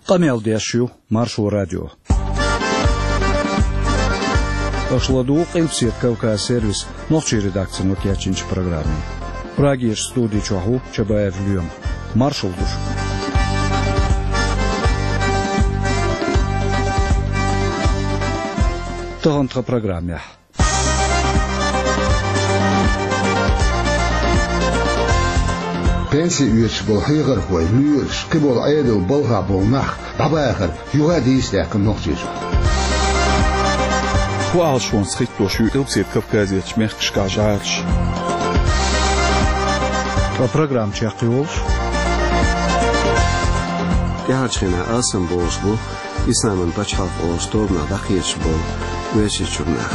Камел Дешью, Маршу радио. Ашладу Илпсет Кавказ сервис, ночи редакция Нокиачинч программы. Прагиш студии Чаху, Чабаев Льем. Маршал душ. Тагантха программе. Пенсии üyesi bol hıyır koy, lüyür, şıkı bol ayedil bolga bolnaq, dabağır, yuğa deyistəkin noqcayıcı. Bu alşon sıxitdoşu ilpset Kavkaziyach mehkşkajarç. Bu program çaqı olş. Gəhaçxina asın boz bu, İslamın başhaf olstobna daqiyç bol, üyesi çurnaq.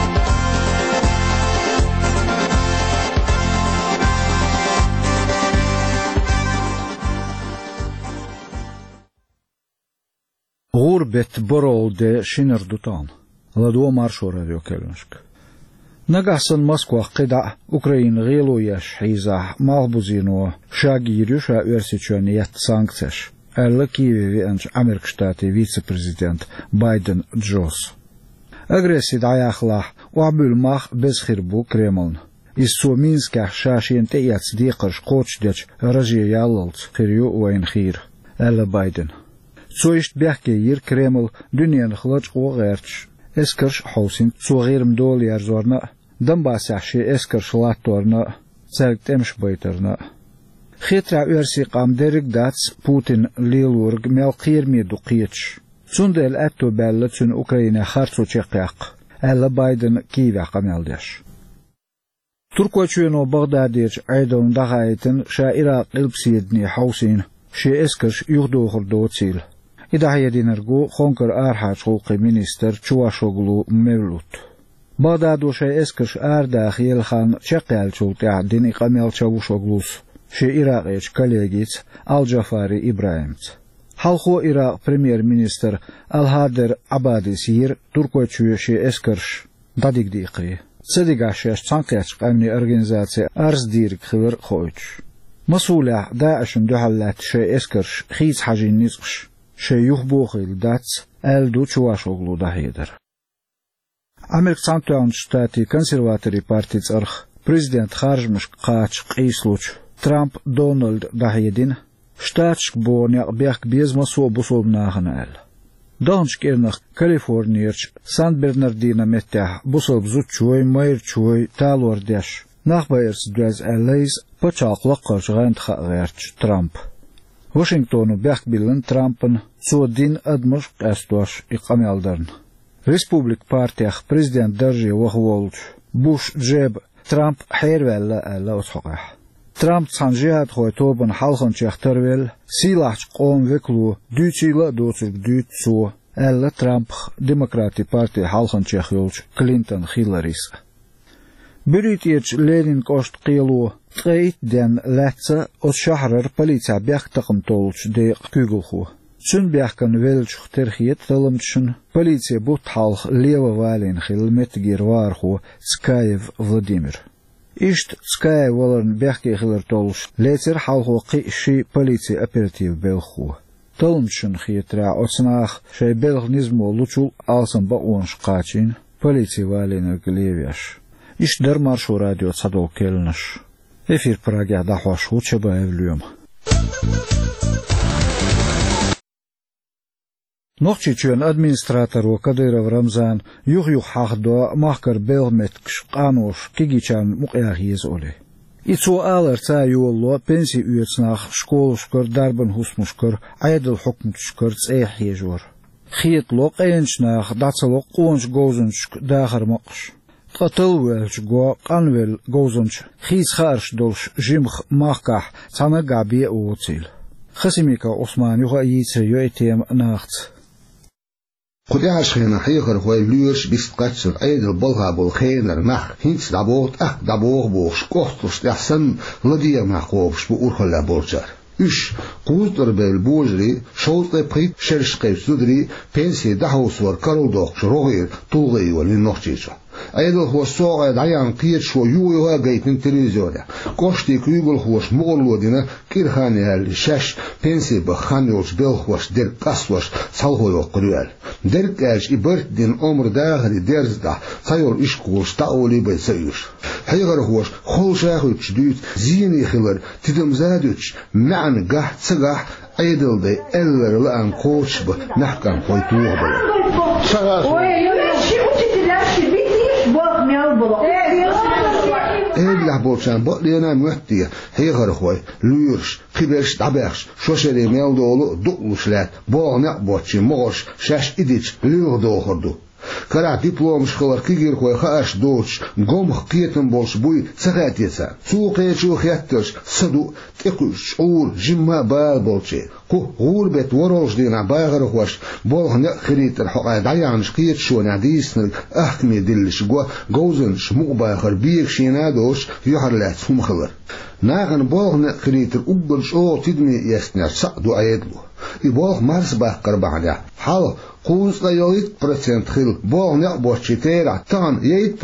Gurbet borolde şinir dutan. Ладуа Маршу радио Келюнск. Нагасан Москва қида Украина ғилуяш хиза малбузино шагирюша версичуаният санкцияш. Әлі Киеве анч Америка штаты вице-президент Байден Джос. Агрессид аяхлах уабюлмах безхирбу Кремлн. Иссу Минска шашиенте яцдиқыш қочдеч разиялалц қирю уайнхир. Әлі Байден. Цойшт бяхкейир Кремл дүниен хлач оғерч. Eskirş hausin soğirim dol yarzorna Donbass'ı eskirş lattorna sergtemiş baytarna Xitra örsi qamderik dats Putin lilurg melqirmi duqiç Tsundel etto belli tün Ukrayna xartsu çeqyaq Alla Biden Kiyev'a qameldeş Turkoçueno Bagdadiç aydon dağaytin şa Irak ilpsiyedni hausin şi eskirş yuğduğur doçil İdahiye dinargu Honkar Arhaç Hulqi Minister Çuvaşoglu Mevlut. Bağdadoşa eskirş Ardağ Yelxan Çaqyalçultya din iqamel Çavuşoglus. Şi Irak'eç kollegiç Al-Jafari İbrahimç. Halxo Irak Premier Minister Al-Hader Abadisir Turkoçuyu şi eskirş dadigdiqi. Sedigaşeş Çanqyaç qamni organizasiya Arzdirik xivir xoyç. Masulah Daesh'in duhallat şi eskirş xiz hajin nizqş. Şeyuh boğil dats eldu Çuvaşoglu dahidir. Amerik Santuan Штати konservatori partits arx prezident xarjmış qaç qisluç Trump Donald dahidin ştatsk bonya byak bezmaso busobnağın el. Dansk ernaq Kaliforniyerç San Bernardino mettah busob zutçoy mayırçoy talordeş naxbayers düz elleys paçaqlaq qarşğant xağerç Trump. Washingtonu Berkbillen Trump'ın Sodin admış qastoş iqameldarn. Respublik Partiyaq prezident darji wahvolç Bush Jeb Trump hervella alla otxoq. Trump sanjiat xoytobun halxın çextervel silahç qom veklu düçila doçuk düçsu alla Trump Demokrati Parti halxın çexyolç Clinton Hillary's. British Lenin kost qilu qeydden latsa o şahrar politsiya baq taqım tolç de qügulxu. Sün baqkan velç terxiyet talımçın politsiya bu talx leva valin xilmet girvarxu Skayev Vladimir. İşt Skayev valın baqki xilir tolç leter halxu qi politsiya operativ belxu. Talımçın xiyitra otsnaq şey belgnizmo luçul alsın ba onş qaçin politsiya valin gleviaş. İşler Marшу радио Садол Келнаш. Эфир Праге Дахуашу Чабаев Льем. Нохчичуен администратору Кадыров Рамзан юх хахдо махкар белмет кшқанош кигичан муқяхиз оле. Ицу алар ца юолло пенсии üyetsnaq школушкар дарбан хусмушкар айдыл хукмчкар цехежор. Хиетло qençnaq дацало qonç gozunçk dağırmaqш. Qatılvelç go qanvel gozunç xiz xarş dolş jimx maqah sana gabi oçil. Xasimika Osman yuğa yitse yoetem naxt. Xudaashxina xiyqar xoy lüyers bistqatsur aydil bolga bol xeyner naq hins dabot dabog box qoxtus dahsan ladiyama qox bu urxala borjar. Üç quzdur bel bojri şoltay prit şerşqay sudri pensiya dahus var karoldoq roğir tulğay wal noqçiço. أيضا هو الصوغة دعيان قيد شو يوها جيت من تلفزيون قشتي كيقول خوش مغلودنا كيرخاني هالشاش بنسي بخانيوش بالخوش در قصوش صلهو قريال در كاش إبرت دين عمر داخل درز دا صيور إشكوش تاولي بيسيوش هيغر خوش خول شاخوش دوت زيني خلر تدم زادوش معن قح تسقح أيضا دي ألر لأن قوش بنحكم قويتوه بلا شغاش إيه بولشان بقلينا مهتية هيغر خوي لورش خبرش دبرش شوشري ميل دولو دقلوش لات باغ بوتشي مغش شاش إديش لوغ دوخردو كرا دبلوم شخلر كيغير خوي خاش دوش قوم قيتن بولش بوي سغاتيسا سوقي شو خياترش صدو تقوش اور جمع بال بولشي قو غوربت ورولش دينا باغر خوش بولغ نقريت الحقا دعيانش قيت شو نعديسنك أحكمي دلش قوزنش مقباخر بيك شينادوش يحرلات سمخلر ناغن بولغ نقريت الأبلش أو تدمي يسنر سعدو عيدلو يبولغ مارس باقر بعدا حال قوز لا 8% خل بولغ نقبوش تيرا تان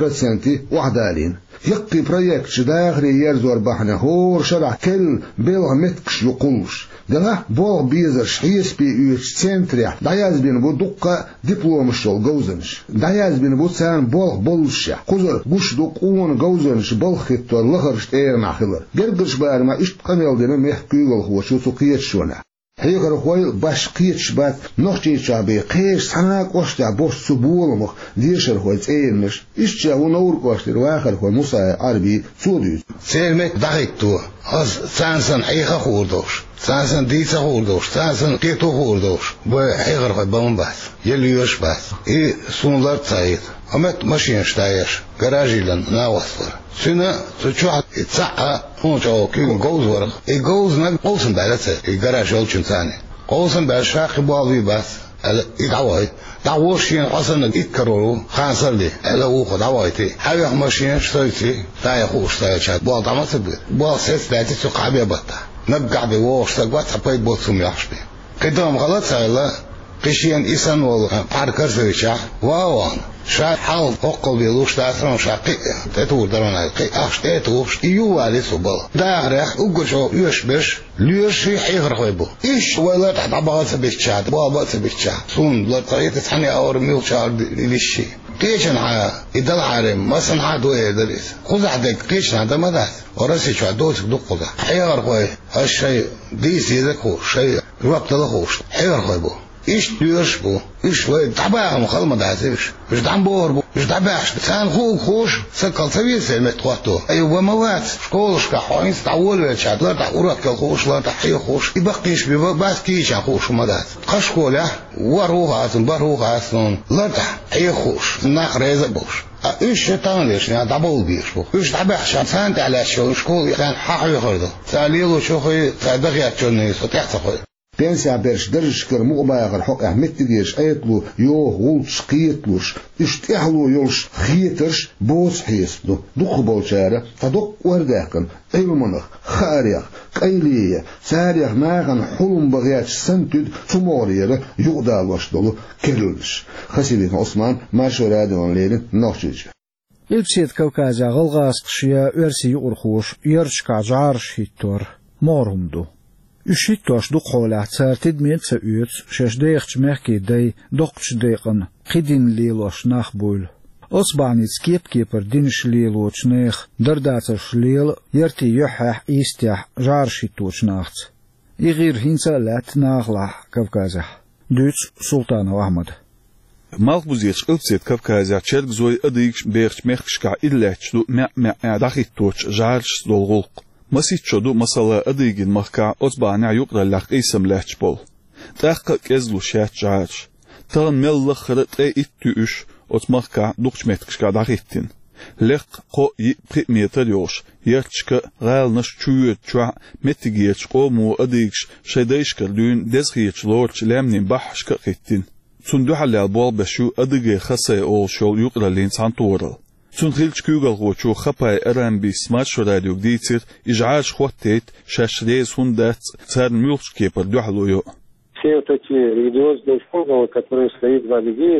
8% وحدالين يقي بروجكت شداغري يرزور بحنا هور شرع كل بيلغ متكش يقولش ده بولغ بيزر شحيس بي يوش سنتريح داياز بين بو دقة دبلوم الشغل جوزنش داياز بين بو سان بولغ بولشة قزر بوش دقون جوزنش بولخيتو لغرش ايرنا خلر جرقش بار ما اشت قميل دينا ميحكيوغل هو شو سقيت شونا هيغر خويل باش قيت شبات نوختي شابي قيش سناك وشتا بوش سبول مخ ديشر خويل تسيرمش اشتا ونور كوشتر واخر خويل موسى عربي سوديوز سيرمك دقيقتو از سانسن حيخا خوردوش سانسن ديسا خوردوش سانسن قيتو خوردوش بو هيغر خويل بمباس يليوش باس اي سونلار تسايد امت ماشين شتايش гаражи لن ناوصر سنة تشوح تسعة هونجو كيو جوز ورق جوز نك قوسن بالته الجراج يلشون ثاني قوسن بالشاق بالوي بس يدعوه دعوشين أصلا يكرروا خانسر لي على وقت دعوتي هاي ماشين شتيتي تاي خوش تاي شاد بول دعمة سبب بول سيس داتي سقابي بطة نبقى بوش تقوى تبي بوتسوم يحشبي قدام غلط سايلا قشين إنسان ولا باركر زوجة واوان شاي حال أقل بيلوش تأثرون شاقي تطور درنا قي أخش تطورش يوالي صبل داغرح وقشوا يشبش ليش يحيغر خيبو إيش ولا تحت عبارة بيتشات بابا بيتشات صون لا طريقة تحني أور ميل شهر ليشي قيشن ها يدل عارم ما سنها دوية دريس خذ عدك قيشن هذا مدات ورسي شو عدوتك دقة حيغر خي هالشيء ديس يذكر شيء ربط لخوش حيغر خيبو إيش تيرش بو إيش وين تعبان مخالمة دعسيش مش دعمبور بو مش دعباش سان خوش سكال سوي سلمت قطو أيوة موات شكولش كحوين تعول ويشاد لا تعورك كالخوش لا تحيي خوش يبقيش بس كيش خوش مدات قشكوله وروها أصلا بروها أصلا لا تحيي خوش نخرز بوش إيش تانليش يعني دبل بيش بو إيش دعباش سان على شو شكول كان حقي خرده ساليلو شو خي صدقيات شنو ستحصل بنسى برش درج كر مقباغر حق أحمد تجيش أيتلو يوه ولش قيتلوش اشتحلو يولش خيترش بوس حيسلو دق بولشارة فدق ورداكن علمنخ خاريخ قيلية ساريخ ناغن حلم بغياتش سنتد تموريرة يغدالوش دولو كرلش خسيبين عثمان ماشو راديون ليلين نوشيج إلبسيت كوكازا غلغاس قشيا ورسي أرخوش يرشكا جارش هيتور مورهمدو Üşittoş du qolat sartid metsa üt şeşdeğç mehki dey dokç deyqan qidin liloş naxbul Osbanits kepkeper dinş liloç neh dardatsş lil yerti yuhah istih jarshitoç nachts İgir hinsalat naxlah Kavkazah Düç Sultanov Ahmad Malbuzieç ılpset Kavkazah çelgzoy adıgç beğç mehkşka illetçlu dahittoç jarsh dolgulq مسيتشدو مسألة أديجن مخكع أتبعنا يقرأ لك إسم لحجبول تحقق كزلو شات جاج تان مل خرط إتوش أتمخكع دوكش متكشكع داخيتين لق قو يبقى ميتريوش يرتشك غال نش تشويت تشوع متجيتش قومو أديجش شديش كردون دزخيتش لورش لامنين بحشك خيتين تندو حلي البول بشو أديجي خسي أول شو يقرأ لين سانتورل تنخيلش كيوغل غوچو خباي ارام بي سماتش راديو جديد اجعاج خوتيت شاشريز هوندات царь мюлш кепер дюхлую все вот эти религиозные формулы, которые стоит в религии,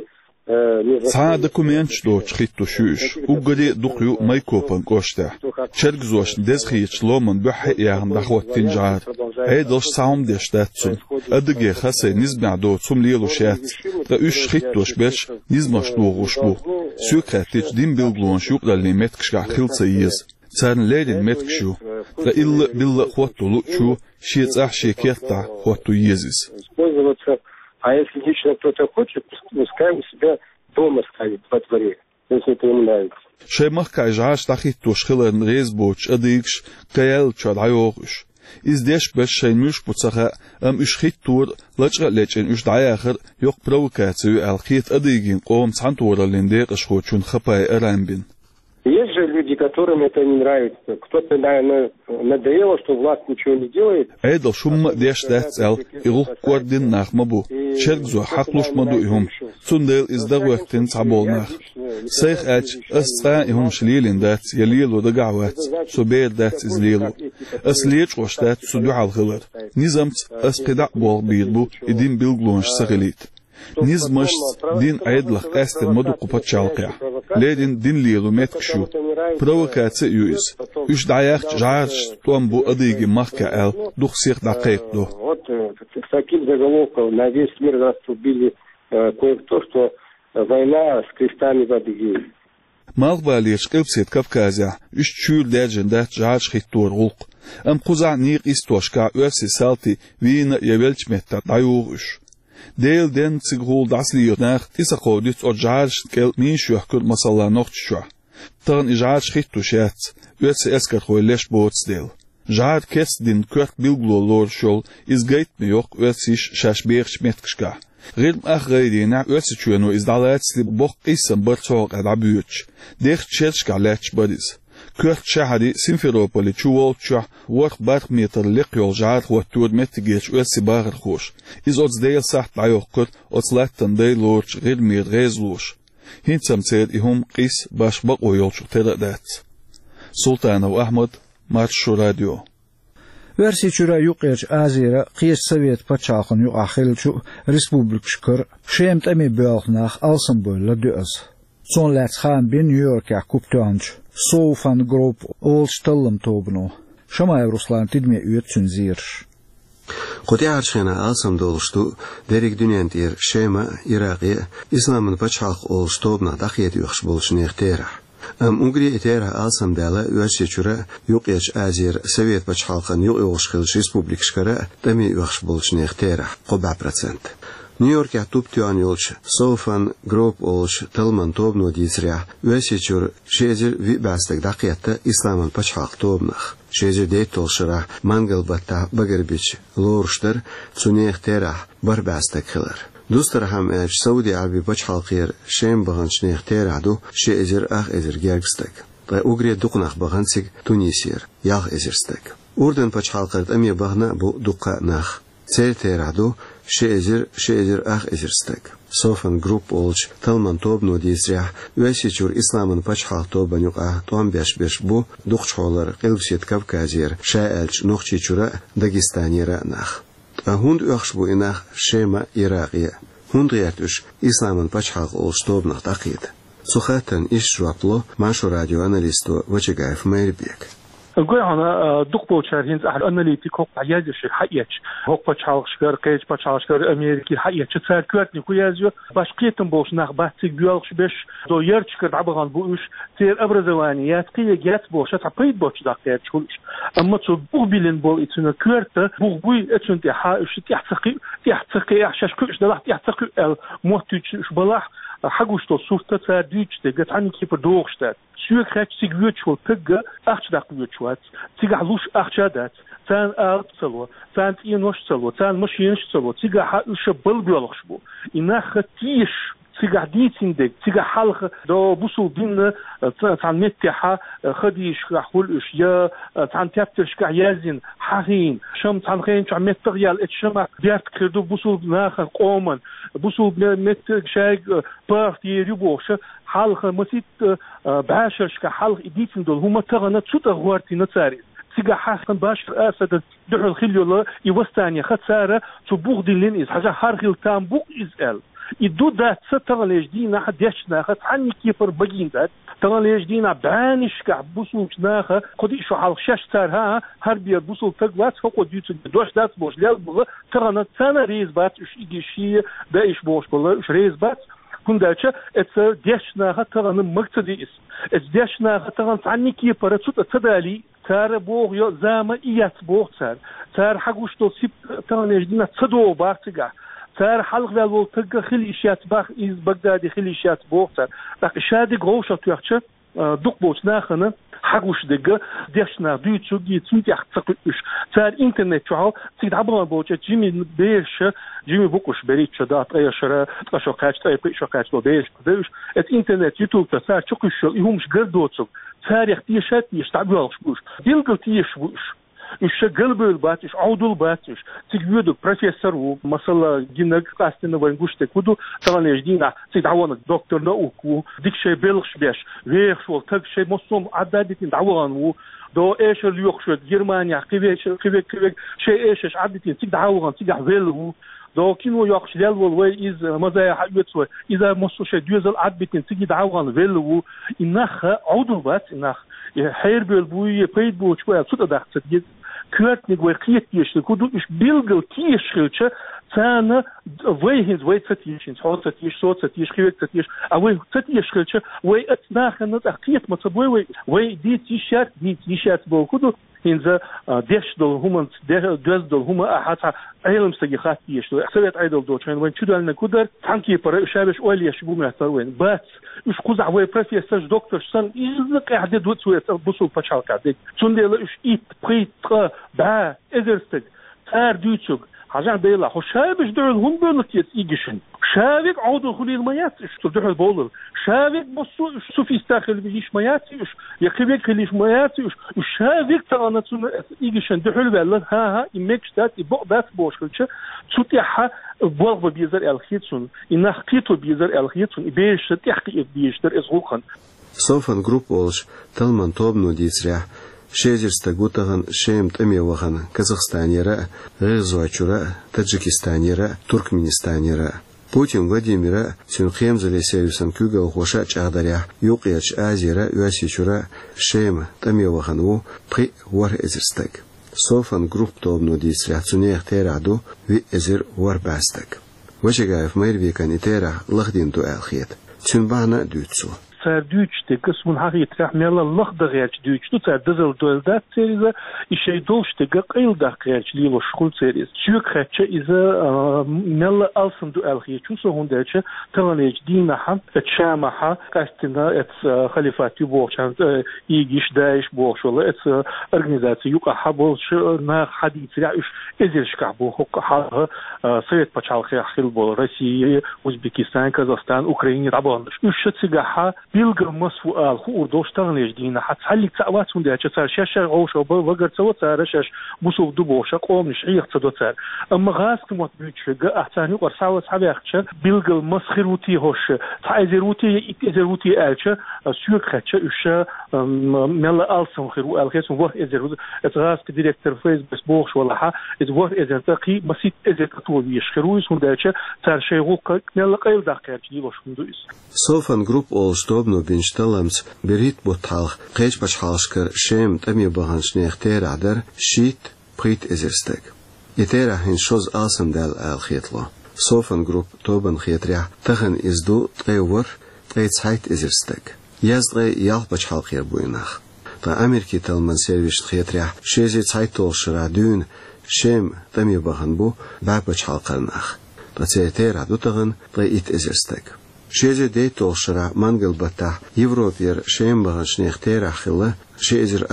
Ца документ доч хитто шуш. Угри духю майкопан кошта. Чергзош дезхич ломан бухи яхм дахват тинжар. Эйдош саум дештатсун. Адыге хасе низбядо цум лилу шат. Да үш хиттош беш низмаш дугуш бу. Сюкатич дим билглон шуклали меткшга хилца иез. Царн ледин меткшу. Да илла билла хваттулу чу шиец шекетта хватту иезис. А если лично кто-то хочет, пускай у себя дома ставит во дворе, если это ему нравится. Шемах кайжаш тахиттош хилен резбоч адикш кайл чадайогш. Издеш беш шеймуш буцаха үш хиттур лачга лечен үш даяхыр yok провокацию алхит адигин qom цантуралинде qshkhочун хапай арамбин. Есть же люди, которым это не нравится. Кто-то, наверное, надоело, что власть ничего не делает. Эйдл шумма дештацал игух квардин нахмабу. Чергзу хаклуш маду ихум. Цундел издагуахтин цаболнах. Сейх ач асца ихум шлилин дат ялилу дагават. Субейр дат излилу. Аслеч оштат суду алхилар. Низамц аспида бол бирбу идин билглунш сагилит. Низмаш дин айдлах астер маду купачалка. Ледин дин лилу меткшу. Провокация юиз. Үш даяхч жарш туамбу адыги махка эл духсих дакайкду. Вот с таким заголовком на весь мир раструбили кое-кто, что война с крестами в Адыгее. Малбалиш кылпсет Кавказя үш чүр дәржендә жарш хиттур гулк. Қуза ниқ истошка өсі салти вина евелчметта дайуғыш. Дейлден цигғул даслиотнақ тиса қодит о жарш кел мин шуақкүр масалла ноқтшуа. Тағын жарш хитту шәц өсі эскар хойлеш боғыц дел. Жар кес дин көрт билгло лор шол изгайтме йоқ өсіш шаш бейхш меткшка. غير أخيرنا أسيتشونو إزدالاتسلي بوق إسم برتوق أدابيوتش ديخ تشيرش كالاتش بديس كورت شهري سيمفيروبولي تشوولتشا ورق بارق ميتر لقيول جار واتور متجيش أسي باغر خوش إز أتس ديل ساحت بايوقر أتس لاتن ديل لورش غير مير غيزلوش هين سمتير إهم قيس باش بقو يولش تردات سلطان وأحمد مارشو راديو Versi çüra yuqyç azira qiyas Sovet paçaqın yuq axilçu respublik şkır şemt emi bölxnaq alsın boyla düz. Son latsxan bin New York'a kuptanç Soufan Group olstallım tobnu. Şamay Ruslan tidme üyetsün zirş. Qotiyarçına alsın doluştu derik dünyantir şema Iraqi İslamın paçaq olstobna daxiyet yuqş bolşun ixtira. Унгри этера алсам дала уашчура юқяч азир Совет бачхалхан юқошхил республикшкара тами юқш болчны ихтера qoba процент. Нью-Йорк туптуан юлч Софан Гроп олш талман тобно дисря уашчур шезер вибастак дақиятта исламан бачхал тобнах. Шезер дейтолшра мангалбата багербич лорштер цуне ихтера барбастак хилар. دوستر هم اج سعودی عربی بچ حلقیر شیم بغنش نختیر عدو شی ازر اخ ازر گرگستک تا اوگری دقناخ بغنسیگ تونیسیر یاخ ازرستک اردن بچ حلقیرد امی بغنا بو دقا ناخ سیر تیر عدو شی ازر اخ ازرستک صوفن گروپ اولش تلمن توب نو دیسریح ویسی چور اسلامن بچ حلق توب نوقع توان بیش بو دقچ حولر قلبسیت کافکازیر شایلچ نوخچی چورا داگستانی را ناخ هوند أخشبو إنه شيما إراقية هوند يرتوش إسلامن بچحاق أولستوب نختاقيد سخاتن إيش جوابلو ماشو راديو أناليستو وچگايف ميربيك أقول أنا دكتور شارين أحد أناليتيك هو عيادش حقيقة هو بتشالش كار كيج بتشالش كار أمريكي حقيقة صار كارتني كويازيو باش قيتم بوش ناخ بحثك بيالش بيش دو يرتش كار عبغان بوش تير أبرزوانيات قية جات بوش تعبيد بوش دكتور شولش أما تو بوبيلين بول إتنا كارت بوبوي إتنا تحاش تحتقي أحشاش كوش ده تحتقي الموتوش بلاح حقوش تو صورة تاديش تجت عني كيف دوغشتات شو خاتش تيجيوت شو تجا أخش داقيوت شوات تيجي علوش أخشادات تان أرض سلوا تان إنوش سلوا تان مشينش سلوا تيجي حالش بلبلخش بو إنها ختيش تيجي عديتين دك تيجي حلق دو بوصل دين تان متحة خديش حولش يا تان تابترش كعيازين حين شم تان خين شو عمت تغيال اتشمع بيرت كردو بوصل ناخر قومن بوصل مت شاي بارت يريبوش حلق مسيت بعشرش كحلق إديتين دول هما تغنى تسوت أغوارتي نتاري تيجا حاسن باشر أسد دحول خليولا يوستانيا خسارة تبوغ دين لين إز حاجة هارغيل تام بوغ إزال يدو دات ستغليش دينا حديشنا عني كيفر بجين دات تغليش دينا بانش كعبوسوش ناخا قدي شو حال شاش تارها هربير بوسو تقوات فوق ديوت دوش دات بوش ليل بغ تغنا تانا ريز بات اش يجي دايش بوش بلا اش ريز بات كنداتش اتس ديشنا تغنا مقتدي اس اتس ديشنا تغنا عني كيفر تدالي تار بوغ يو زاما ايات بوغ تار حقوش تو سيب تغليش دينا تصدو بارتقع تار حلق بالو تق خليشات باخ از بغدادي خليشات بوغتر داك شادي غوشا تيخش دوق بوش ناخنا حقوش دق ديشنا دوتشو دي تنتيخ تقش تار انترنت شو تيد عبر بوش جيمي بيش جيمي بوكش بريتش دات اي شرا تشو كاش تاي بيشو كاش لو بيش ات انترنت يوتيوب تسار تشوكش يهمش غردوتسو تاريخ تيشات يشتعبوش بوش ديلقل تيشوش إيش قلبه باتش عودل باتش تجيبوا بروفيسور ومثلا جينك قاستنا وينقشتك ودو طبعا يجدينا تدعوانا دكتور نوكو ديك شيء بلش بيش ويخ شو تك شيء مصوم عدادي تدعوان دو إيش اللي يخشوا جرمانيا كيف شيء إيش عدتين تدعوان تدعوه دو كينو يخش ليل والوي إز مزايا حيوتسوي إذا مصو شيء دوزل عدتين تدعوان فيلو إنخ عودل بات إنخ حير بالبوي بيد بو شوية صوت دخت كورتني وقيت يش كودو إيش بيلقل كيش خلشة تانا ويهز وي تتيشين صوت تتيش صوت تتيش خيوت تتيش أوي تتيش خلشة وي أتناخن أخيت مصبوي وي دي تيشات بو كودو هنزا ديش دول هما دوز دول هما حتى علم سجخات يش سويت عيدل دوتشين وين شو دالنا كودر تانكي برا شابش أولي يشبو مهتر وين بس إيش قزع وي بروفيسور دكتور سن إزق قاعد دوت سويت بوصل بشال قاعد تندل إيش إيت بريت با إزرستك تار دوتشوك عشان بيلا هو شابش دول هم بنتيت إيجشن شابك عودو خليل ميات إيش تدخل بولر شابك بصو سوفي استاخل بيش ميات إيش يخبيك خليش ميات إيش شابك ترانا تون إيجشن دخل بالله ها إمكش دات يبقى بس بوش كلش تطيحها بوغ بيزر الخيتون إن خيتو بيزر الخيتون بيش تحقيق بيش در إزغوخن صوفن جروب أولش تلمن توبنو ديسريح شيجرستغوتغن شيم تميوغن كازاخستانيرا غيرزواتشورا تاجيكستانيرا تركمانستانيرا Путин Владимира сюнхем залесеюсан кюгал хоша чадаря юқияч азира юасичура шем тамевахану при вар эзерстек. Софан групп тобну дисряцунех тераду ви эзер вар бастек. Вачегаев мэрвикан итера лахдин ду алхиет. Цюнбана дюцу. Duitschte kusmun hagit rahmela lagdagerch duitschte tsar dizil doldat serize ishay dolchte gaqilda gerch lilo shkul series chukhache iza mela alsum du alghichu so hundache tanalej dinaha etshamaha kastina et khalifat yubochan igish daish boshol et organizatsiya yuqaha bolsh na hadith raish ezirshka bu ha sovet pachalkhi khil bol Россия Узбекистан Казахстан Украина rabon ushtsigaha بيلقى مسؤول خور دوشتغل يجدينا حتحلي تعوات من ده صار شاشه او شو بقر سوت صار شاش بوسو دبوش قوم نشيخ صدوت اما غاس كموت بيتش احسن ورساو صحابي اخش بيلقى مسخروتي هوش تعزروتي ازروتي الش سوق خش اش ملا السم خيرو الخيس و ازرو غاس ديريكتور فيسبوك بوش ولا ها از و ازرتقي مسيت ازرتو بيشخرو من ده صار شيغو ملا قيل دقيق دي باش ندوس Софан групп ол штobну биншталамс берит ботхалх кеч башхалшкер шем тами баганшнех терадер шит прит эзерстек. Итера хин шоз асам дал алхитло. Софан групп тобан хитря тахен изду тревор трейцайт эзерстек. Яздре ял башхалхер буйнах. Та Америки талман сервиш хитря шези цайтолшра дюн шем тами баганбу ба башхалкарнах. Та цетера дутаган трейт эзерстек. شیزه دیتول شرا منگل بته یوروپیر شیم باغشنیخ تیر اخیله شیزر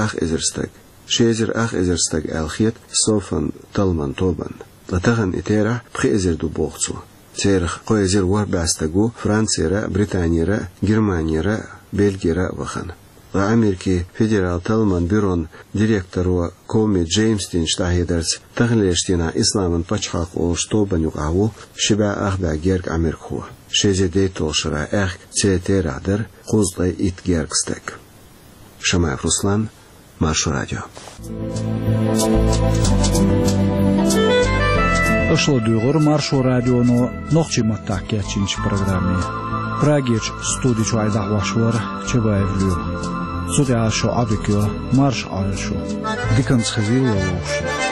اخ ازرستگ الخیت صوفن تلمن توبن لتغن اتیره بخی ازر دو بوغتو تیرخ قوی ازر ور باستگو فرانسیره بریتانیره گرمانیره بلگیره وخن و امریکی فدرال تلمن بیرون دیرکترو کومی جیمز دین شتاهیدرز تغلیشتینا اسلامن پچحاق اولش توبن یقعو شبا اخ با گرگ امریکو شیزه دیتول شرا اخ تیتر ادر قوزدای ایت گرگستک شماف رسلان مارشو رادیو Ошло дюгор маршо радионо нохчи маттакиячинч программе. Прагич студичу айдахвашвар чебаевлю. Суде ашо абикё марш ашо. Диканс хазил лош.